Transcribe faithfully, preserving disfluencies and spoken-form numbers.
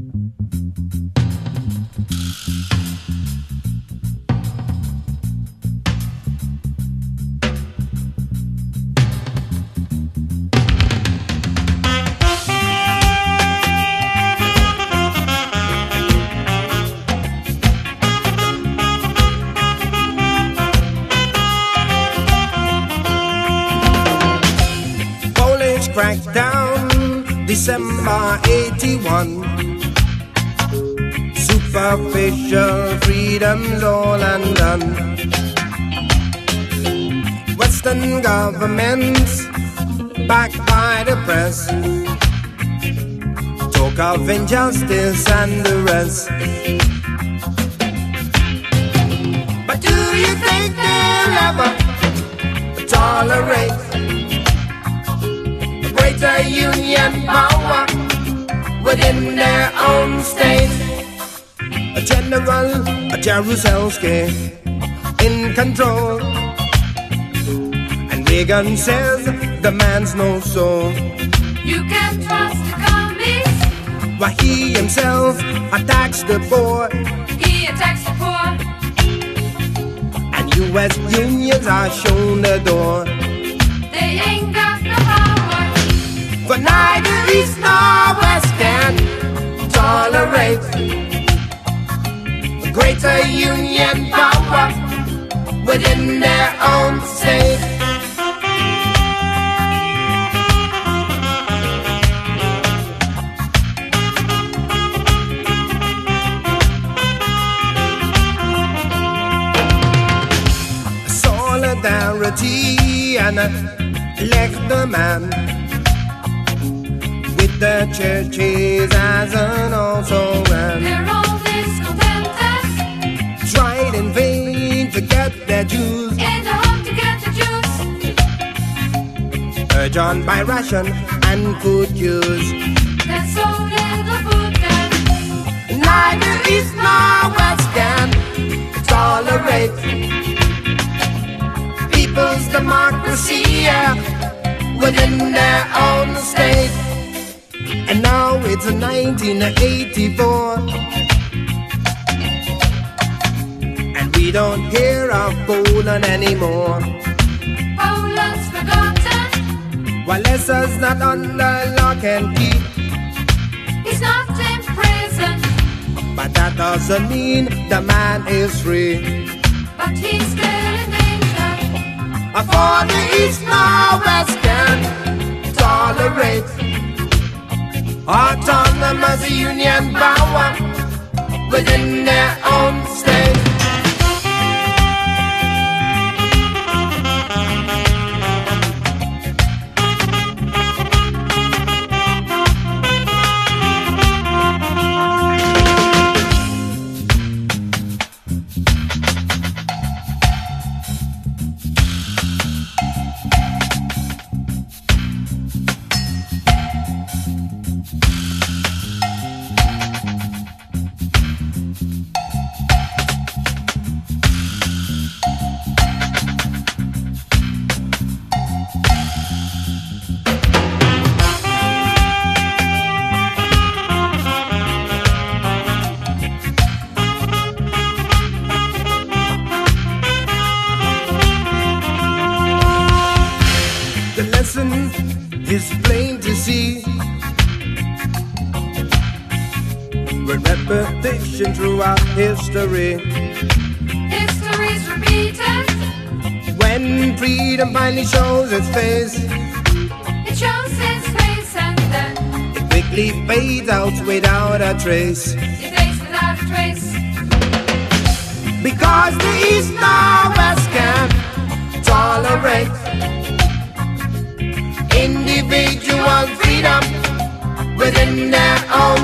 Crackdown, December eighty-one. Superficial freedoms all undone. Western governments, backed by the press, talk of injustice and the rest. But do you think they'll ever tolerate greater union power within their own state? A general, a Jaruzelski in control, and Reagan says the man's no soul. You can trust the commies. While he himself attacks the poor, He attacks the poor. and U S unions are shown the door. They ain't got no power. For neither East nor West can tolerate greater union power within their own state. Solidarity and elect the man with the churches as an also ran. They're all discontented, Tried in vain to get their dues, in the hope to get the juice. urged on by ration and food use. There's so little food there. Neither East nor West can tolerate people's democracy, yeah, within their own state. And now it's nineteen eighty-four, and we don't hear of Poland anymore. Poland's forgotten. While Lester's not under lock and key, He's not in prison, but that doesn't mean the man is free. but he's still in danger. For the East nor West can tolerate autonomous union power within their own state. Is plain to see, with repetition throughout history. History's repeated. When freedom finally shows its face, It shows its face and then it quickly fades out without a trace. it fades without a trace. Because the East nor West can tolerate individual freedom within their own